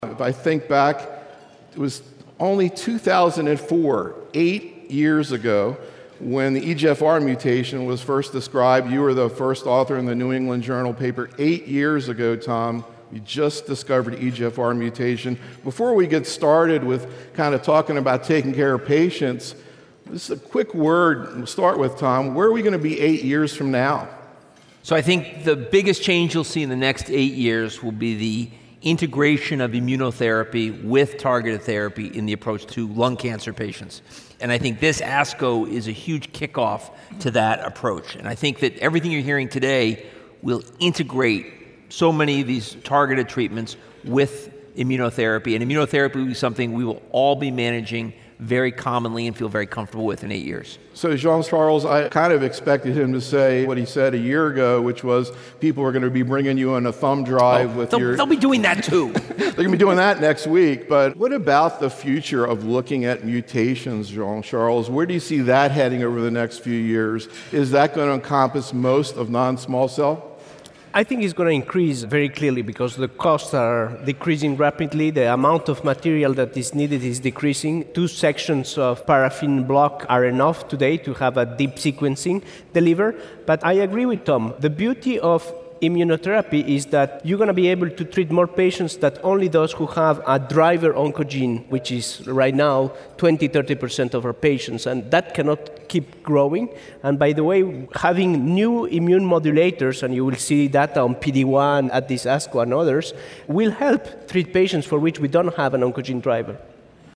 If I think back, it was only 2004, 8 years ago, when the EGFR mutation was first described. You were the first author in the New England Journal paper 8 years ago, Tom. You just discovered EGFR mutation. Before we get started with kind of talking about taking care of patients, this is a quick word. We'll start with Tom. Where are we going to be 8 years from now? So I think the biggest change you'll see in the next 8 years will be the integration of immunotherapy with targeted therapy in the approach to lung cancer patients. And I think this ASCO is a huge kickoff to that approach. And I think that everything you're hearing today will integrate so many of these targeted treatments with immunotherapy. And immunotherapy will be something we will all be managing very commonly and feel very comfortable with in 8 years. So Jean-Charles, I kind of expected him to say what he said a year ago, which was people are going to be bringing you on a thumb drive with your... They'll be doing that too. They're going to be doing that next week. But what about the future of looking at mutations, Jean-Charles? Where do you see that heading over the next few years? Is that going to encompass most of non-small cell? I think it's going to increase very clearly because the costs are decreasing rapidly. The amount of material that is needed is decreasing. 2 sections of paraffin block are enough today to have a deep sequencing deliver. But I agree with Tom. The beauty of immunotherapy is that you're going to be able to treat more patients than only those who have a driver oncogene, which is right now 20-30% of our patients, and that cannot keep growing. And by the way, having new immune modulators, and you will see that on PD-1 at this ASCO and others, will help treat patients for which we don't have an oncogene driver.